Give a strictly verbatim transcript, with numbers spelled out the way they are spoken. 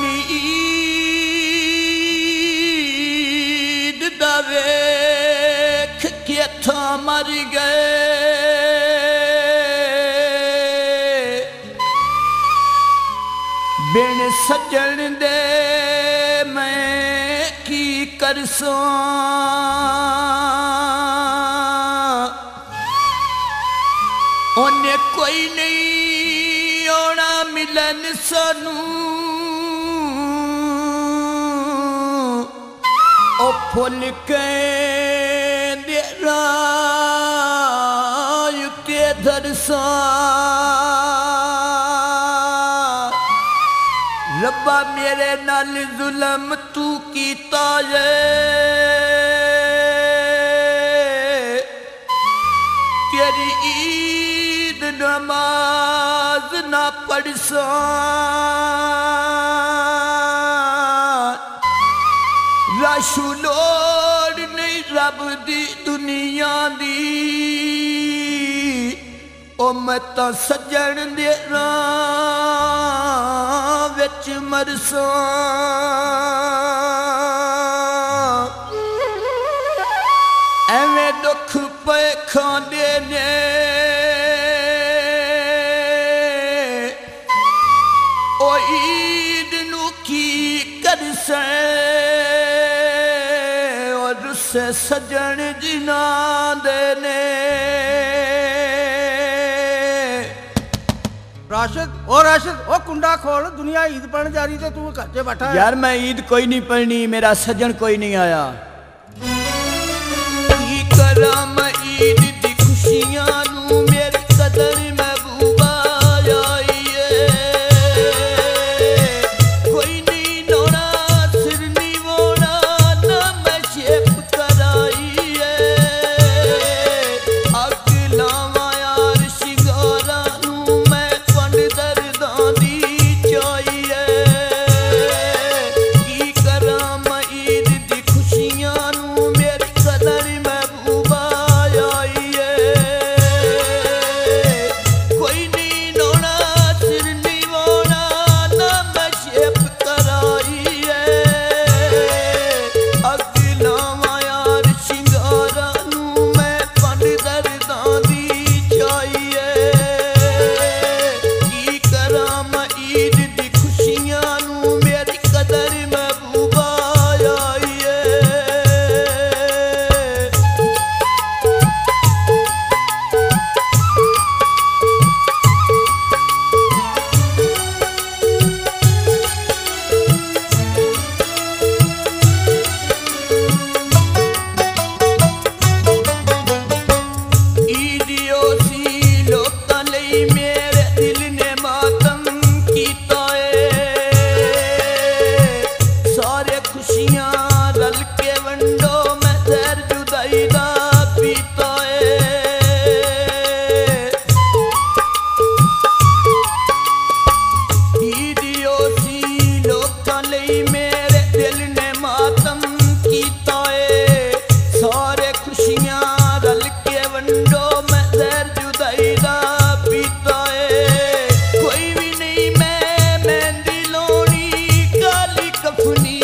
अपनी ईद दा वेख के था मर गए बिन सजन दे मैं की करसां उन्हें कोई नहीं आना मिलन सानू ओ फुल के दे राय ते दरसा रब्बा मेरे नाल जुल्म तू कीता है तेरी ईद नमाज ना पढ़सा राशु लोड़ नहीं रब दी दुनिया दी ओ मैं तो सजन दे राह विच मरसा एवें दुख पे खांदे ने ओ ईद नू की करसे और रुसे सजन जिना दे ने राशिद ओ राशिद ओ कुंडा खोल दुनिया ईद पढ़ने जा रही थे तू घर से बैठा है। यार मैं ईद कोई नहीं पढ़नी मेरा सजन कोई नहीं आया की करा मैं ईद दी खुशियां नू मेरी कदर महबूबा आई है कोई नहीं नोना सिर नहीं वोना ना मैं शेप कराई है अग लावा यार शिंगारा नू मैं पंड दर्दां दी चाहिए की करा मैं ईद दी खुशियां नू मेरी कदर महबूबा आई है कोई नहीं नोना सिर नहीं वोना ना मैं शेप कराई है अग लावा यार शिंगारा नू मैं पंड दर्दां दी चाहिए की करा मैं ईद दी खुशियां नू मेरी कदर महबूबा आई है ईदियो सी लोकां लई मेरे दिल ने मातम कीता है सारे खुशियां रल के वंडो मैं जहर जुदाई दा पीता है ईदियो सी लोकां लई मेरे दिल ने मातम कीता है सारे खुशियां रल के वंडो मैं जहर जुदाई दा पीता है कोई भी नहीं मैं मेहंदी लोनी काली कफनी